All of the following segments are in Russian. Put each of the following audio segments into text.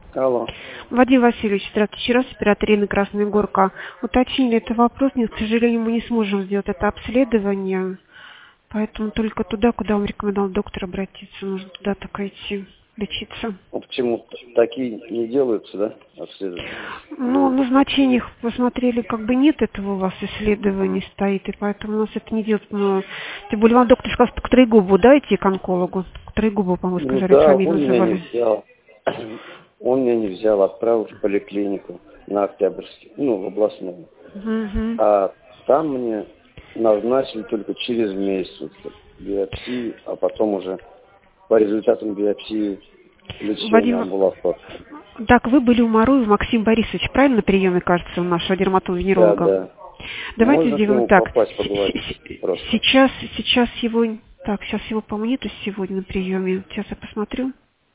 Алло. Вадим Васильевич, здравствуйте. Еще раз, оператор Ирина Красная Горка. Уточнили это вопрос. Нет, к сожалению, мы не сможем сделать это обследование. Поэтому только туда, куда вам рекомендовал доктор обратиться. Нужно туда только идти лечиться. Ну, почему такие не делаются, да, обследования? Ну, в назначениях посмотрели, как бы нет этого у вас исследований стоит, и поэтому у нас это не делают. Но, тем более вам доктор сказал, что к Троегубову, да, идти к онкологу? К Троегубову, по-моему, Ну сказали, да, фамилию он меня не называли. взял. Он меня не взял, отправил в поликлинику на Октябрьский, в областную. Угу. А там мне назначили только через месяц биопсию, а потом уже по результатам биопсии лечения Вадим, амбулаторно. так, вы были у Маруева Максим Борисович, правильно, на приеме, кажется, у нашего дерматолога-венеролога? Да. Давайте Можно к сделаем нему так. попасть, поговорить просто. Сейчас его... Так, сейчас его, по-моему, нету сегодня на приеме. Сейчас я посмотрю.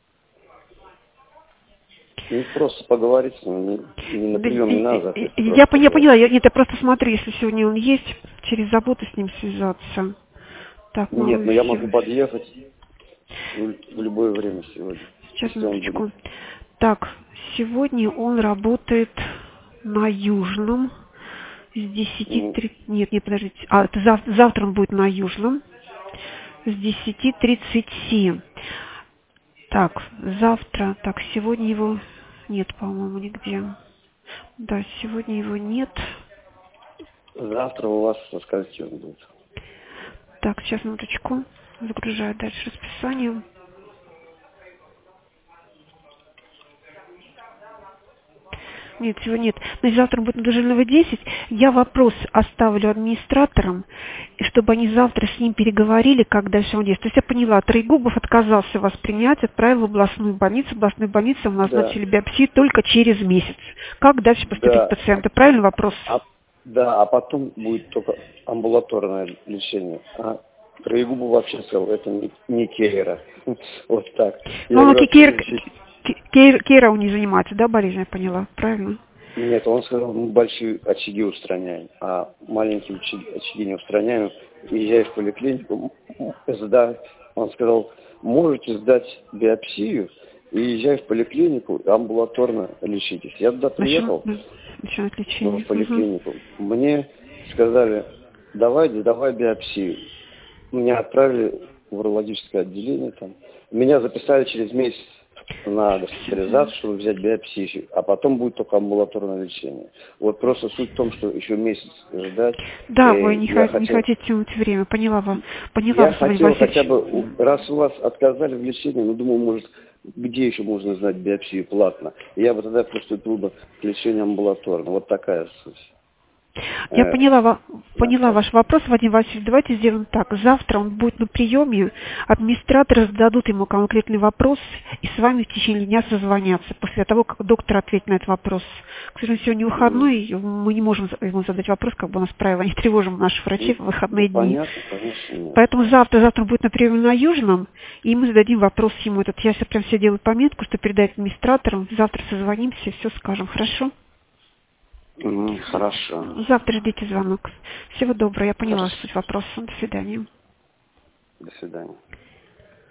Просто поговорить с ним, не на прием не надо. Я поняла, я просто смотрю, если сегодня он есть, через заботу с ним связаться. Так, Нет, но я могу Маруев. подъехать в любое время сегодня. Сейчас, Если он минуточку. будет. Так, сегодня он работает на Южном с 10:30. Нет, подождите. Это завтра он будет на Южном с 10:37. Так, завтра. Так, сегодня его нет, по-моему, нигде. Да, сегодня его нет. Завтра у вас, скажите, он будет. Так, сейчас, минуточку. Загружаю дальше расписание. Нет, всего нет. Значит, завтра он будет на Дужильного 10. Я вопрос оставлю администраторам, и чтобы они завтра с ним переговорили, как дальше он действует. То есть я поняла, Троегубов отказался вас принять, отправил в областную больницу. В областной больнице ему назначили биопсию только через месяц. Как дальше поступить с пациентом? Правильный вопрос? А потом будет только амбулаторное лечение. А Троегубов вообще сказал, это не Кейра. Вот так. Ну, Кейра он не занимается, да, болезнь, я поняла, правильно? Нет, он сказал, мы большие очаги устраняем, а маленькие очаги не устраняем. Езжай в поликлинику, он сказал, можете сдать биопсию и езжай в поликлинику, амбулаторно лечитесь. Я туда приехал, в поликлинику. Мне сказали, давай биопсию. Меня отправили в урологическое отделение там. Меня записали через месяц на госпитализацию, чтобы взять биопсию, а потом будет только амбулаторное лечение. Вот просто суть в том, что еще месяц ждать. Да, вы не хотите тянуть время, поняла вас. Я хотел хотя бы, раз у вас отказали в лечении, думаю, может, где еще можно знать биопсию платно. Я бы тогда приступил бы к лечению амбулаторно. Вот такая суть. Я поняла ваш вопрос, Вадим Васильевич. Давайте сделаем так. Завтра он будет на приеме, администраторы зададут ему конкретный вопрос и с вами в течение дня созвонятся после того, как доктор ответит на этот вопрос. К сожалению, сегодня выходной, мы не можем ему задать вопрос, как бы у нас правило, не тревожим наших врачей в выходные дни. Понятно, конечно. Поэтому завтра он будет на приеме на Южном, и мы зададим вопрос ему этот. Я сейчас прям все делаю пометку, что передать администраторам. Завтра созвонимся, все скажем. Хорошо? Хорошо. Завтра ждите звонок. Всего доброго. Я поняла суть вопроса. До свидания. До свидания.